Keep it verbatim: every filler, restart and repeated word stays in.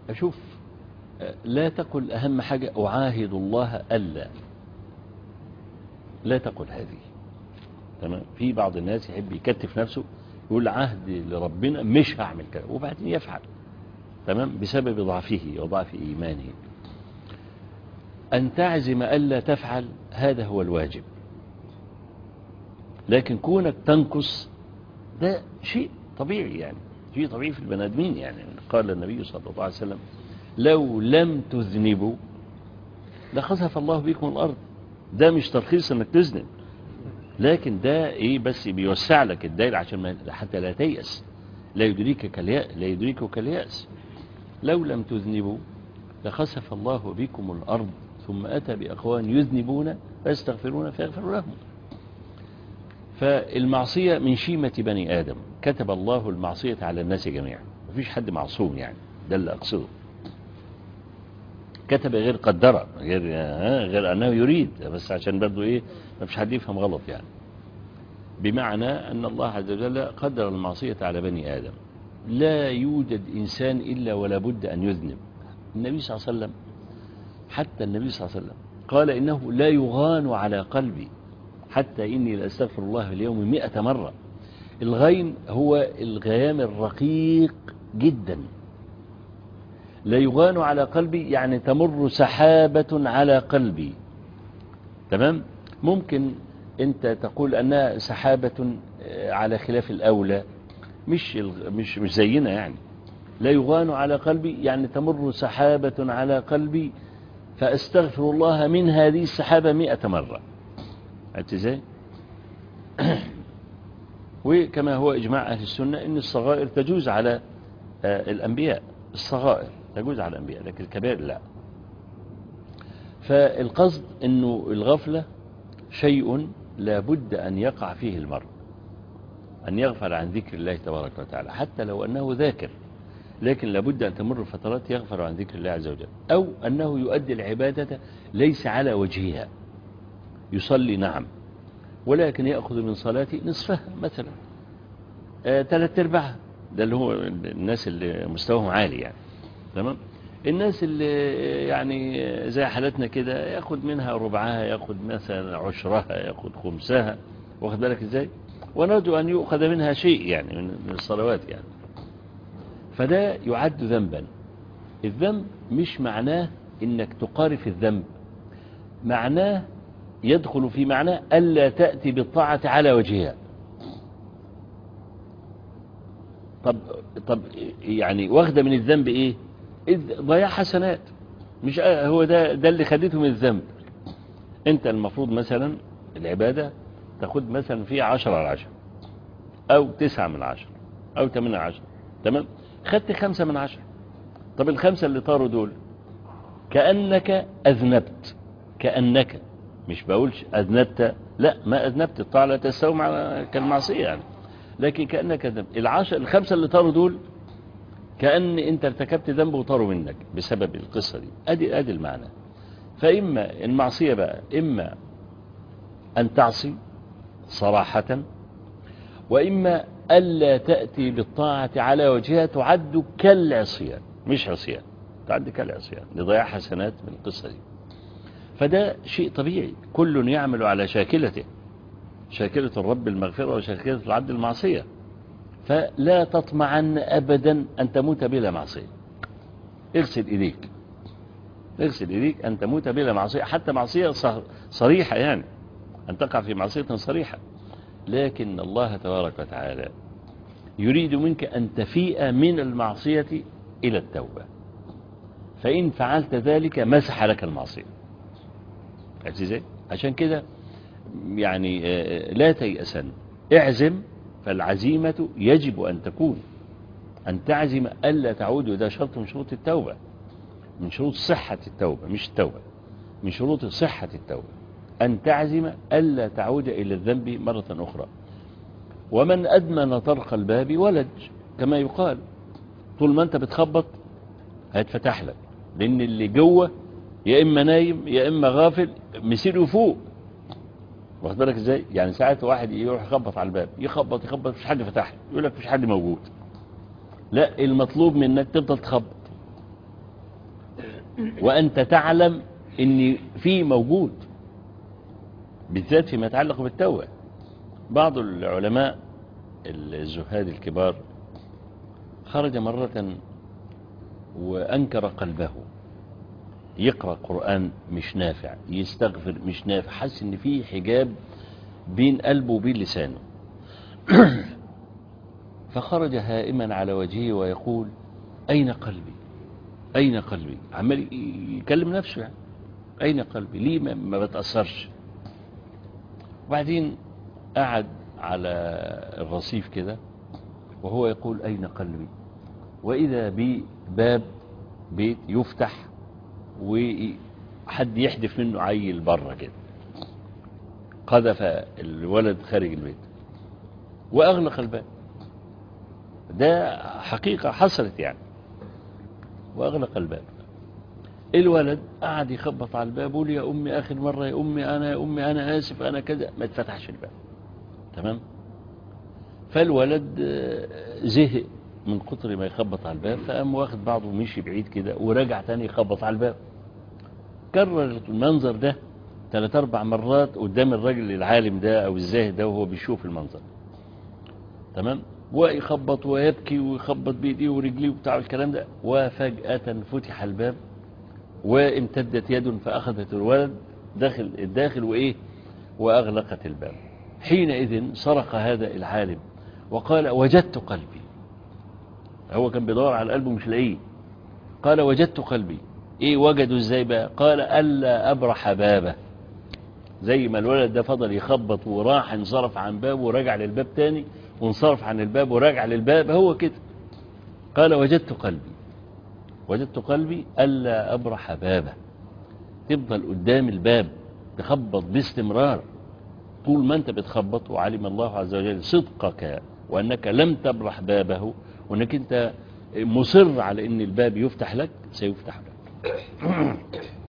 أشوف لا تقل أهم حاجة أعاهد الله ألا، لا تقل هذه. تمام. في بعض الناس يحب يكتف نفسه يقول عهد لربنا مش هعمل كده وبعدين يفعل. تمام. بسبب ضعفه وضعف إيمانه. أن تعزم ألا تفعل هذا هو الواجب، لكن كونك تنقص ده شيء طبيعي، يعني شيء طبيعي في البني آدمين. يعني قال النبي صلى الله عليه وسلم لو لم تذنبوا لخسف الله بكم الأرض. ده مش ترخيص انك تذنب، لكن ده ايه بس بيوسع لك الدائرة عشان ما حتى لا تيأس، لا يدريكك اليأس، لا يدريكك اليأس. لو لم تذنبوا لخسف الله بكم الأرض ثم أتى بأقوام يذنبون فيستغفرون فيغفر لهم. فالمعصية من شيمة بني آدم، كتب الله المعصية على الناس جميعا، مفيش حد معصوم، يعني ده اللي أقصده. كتب غير قدر، غير غير أنه يريد، بس عشان برضو إيه ما فيش حد يفهم غلط. يعني بمعنى أن الله عز وجل قدر المعصية على بني آدم. لا يوجد إنسان إلا ولا بد أن يذنب. النبي صلى الله عليه وسلم، حتى النبي صلى الله عليه وسلم قال إنه لا يغان على قلبي حتى إني لأستغفر الله في اليوم مئة مرة. الغين هو الغيام الرقيق جدا. لا يغان على قلبي يعني تمر سحابة على قلبي. تمام. ممكن انت تقول انها سحابة على خلاف الاولى، مش مش مش زينا. يعني لا يغان على قلبي يعني تمر سحابة على قلبي فاستغفر الله من هذه السحابة مئة مرة. عرفت ازاي؟ وكما هو اجماع اهل السنة ان الصغائر تجوز على الانبياء، الصغائر تجوز على الأنبياء لكن الكبائر لا. فالقصد أنه الغفلة شيء لا بد أن يقع فيه المرء، أن يغفل عن ذكر الله تبارك وتعالى حتى لو أنه ذاكر، لكن لا بد أن تمر فترات يغفل عن ذكر الله عز وجل، أو أنه يؤدي العبادة ليس على وجهها. يصلي نعم، ولكن يأخذ من صلاتي نصفها مثلا، آه ثلاث ارباعها. ده اللي هو الناس اللي مستواهم عالي يعني. تمام. الناس اللي يعني زي حالتنا كده ياخد منها ربعها، ياخد مثلا عشرها، ياخد خمسها، واخد بالك ازاي؟ ونرجو ان يؤخذ منها شيء يعني من الصلوات يعني. فده يعد ذنبا. الذنب مش معناه انك تقارف الذنب، معناه يدخل في معناه الا تأتي بالطاعة على وجهها. طب طب يعني واخده من الذنب ايه؟ ضياع حسنات. مش هو ده ده اللي خدته من الذنب. انت المفروض مثلا العبادة تاخد مثلا فيها عشرة على عشرة او تسعة من عشرة او تمانية على عشرة. تمام. خدت خمسة من عشرة. طب الخمسة اللي طاروا دول كأنك أذنبت، كأنك، مش بقولش أذنبت، لا ما أذنبت، الطاعة لا تستوي مع كالمعصية يعني، لكن كأنك أذنبت. العشر الخمسة اللي طاروا دول كأن انت ارتكبت ذنب وطاروا منك بسبب القصة دي. ادي ادي المعنى. فإما المعصية بقى إما أن تعصي صراحة، وإما ألا تأتي بالطاعة على وجهها، تعد كالعصيان، مش عصيان، تعد كالعصيان لضياع حسنات من القصة دي. فده شيء طبيعي، كل يعمل على شاكلته، شاكلة الرب المغفرة وشاكلة العبد المعصية. فلا تطمعن أبدا أن تموت بلا معصية. اغسل إيديك، اغسل إيديك أن تموت بلا معصية، حتى معصية صريحة يعني أن تقع في معصية صريحة. لكن الله تبارك وتعالى يريد منك أن تفيء من المعصية إلى التوبة، فإن فعلت ذلك مسح لك المعصية. عشان كده يعني لا تيأسن، اعزم. فالعزيمة يجب أن تكون أن تعزم ألا تعود، وده شرط من شروط التوبة، من شروط صحة التوبة، مش التوبة، من شروط صحة التوبة أن تعزم ألا تعود إلى الذنب مرة أخرى. ومن أدمن طرق الباب ولج، كما يقال. طول ما أنت بتخبط هيتفتح لك، لأن اللي جوه يا إما نايم يا إما غافل، مسيره فوق. واخد بالك ازاي؟ يعني ساعات واحد يروح يخبط على الباب، يخبط يخبط مفيش حد فتح له، يقول لك مفيش حد موجود. لا، المطلوب منك تفضل تخبط وأنت تعلم إن في موجود، بالذات فيما يتعلق بالتوبة. بعض العلماء الزهاد الكبار خرج مرة وأنكر قلبه، يقرأ قرآن مش نافع، يستغفر مش نافع، حس إن في حجاب بين قلبه وبين لسانه. فخرج هائما على وجهه ويقول أين قلبي أين قلبي، عمال يكلم نفسه يعني أين قلبي، ليه ما بتأثرش. وبعدين قعد على الرصيف كده وهو يقول أين قلبي، وإذا بباب بيت يفتح وحد يحدف منه عيل بره كده، قذف الولد خارج البيت وأغلق الباب. ده حقيقة حصلت يعني، وأغلق الباب. الولد قعد يخبط على الباب يقول يا أمي آخر مرة، يا أمي أنا، يا أمي أنا آسف أنا كذا، ما اتفتحش الباب. تمام. فالولد زهق من كتر ما يخبط على الباب، فقام واخد بعضه ومشي بعيد كده ورجع تاني يخبط على الباب. كرر المنظر ده ثلاث أربع مرات قدام الراجل العالم ده أو الزاهد ده وهو بيشوف المنظر. تمام. ويخبط ويبكي ويخبط بإيديه ورجليه وبتاع الكلام ده، وفجأة فتح الباب وامتدت يد فأخذت الولد داخل الداخل وإيه وأغلقت الباب. حينئذ صرخ هذا العالم وقال وجدت قلبي. هو كان بيدور على قلبه مش لاقيه. قال وجدت قلبي. ايه وجده ازاي بقى؟ قال ألا أبرح بابه. زي ما الولد ده فضل يخبط وراح انصرف عن بابه ورجع للباب تاني وانصرف عن الباب ورجع للباب، هو كده. قال وجدت قلبي وجدت قلبي ألا أبرح بابه. تفضل قدام الباب تخبط باستمرار طول ما انت بتخبط، وعلم الله عز وجل صدقك وأنك لم تبرح بابه، وأنك انت مصر على أن الباب يفتح لك، سيفتح لك.